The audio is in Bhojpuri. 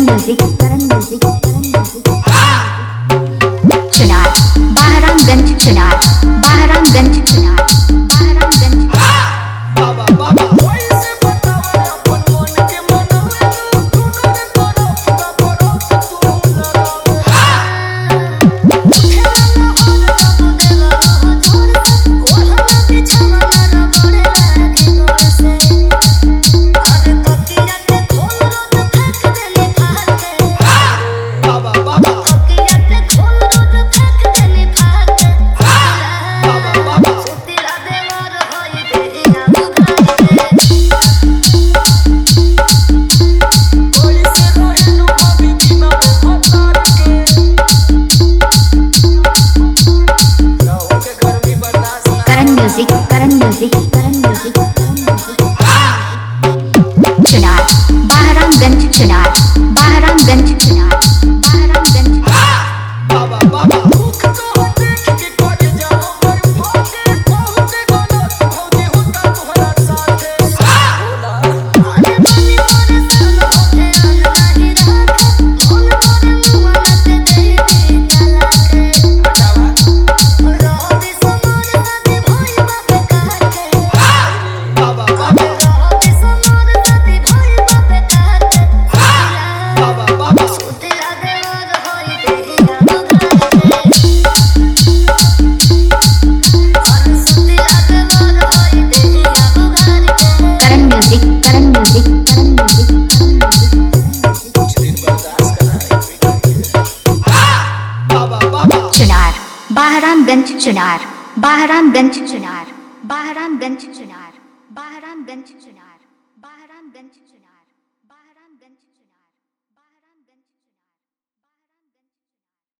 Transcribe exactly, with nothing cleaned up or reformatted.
music Karan music Karan music Chunar Bahramganj Chunar Bahramganj Chunar Bahramganj बाबा बाबा वैसे बताओ अपन मन के मनवे तू न करो करो तू लगा उठेला हो जब देला हो छोड़ ओढ़ना बिछावा ना बड़े लागे गोर से अरे तकिया के खोल रोज फेंक देले फाड़ के बाबा बाबा तकिया के खोल रोज फेंक देले फाड़ के बाबा बाबा तेरा देवर होई देहिया Karan music Karan music Karan music Chunar Bahramganj Chunar Bahramganj Chunar Bahramganj बाबा बाबा मुख तो देख के कोट जाओ पर भोगे पहुंचे गलत भौजी होता तोहरा साथे बोला आने बनी मोरे साल होते आन नहीं राखे मोल मोरे मुआ ते दे दे चला के हटावा रोदी समोर साथी भोई बाप काटे बाबा बाबा रोदी समोर साथी भोई बाप काटे बाबा बाबा तेरा देवर होई देहिया बुघारे और सुतेला देवर होई देहिया बुघारे Karan music Karan music Karan music कुछ दिन बर्दाश्त करना है बाबा बाबा चुनार बहरामगंज चुनार बहरामगंज चुनार बहरामगंज चुनार बहरामगंज चुनार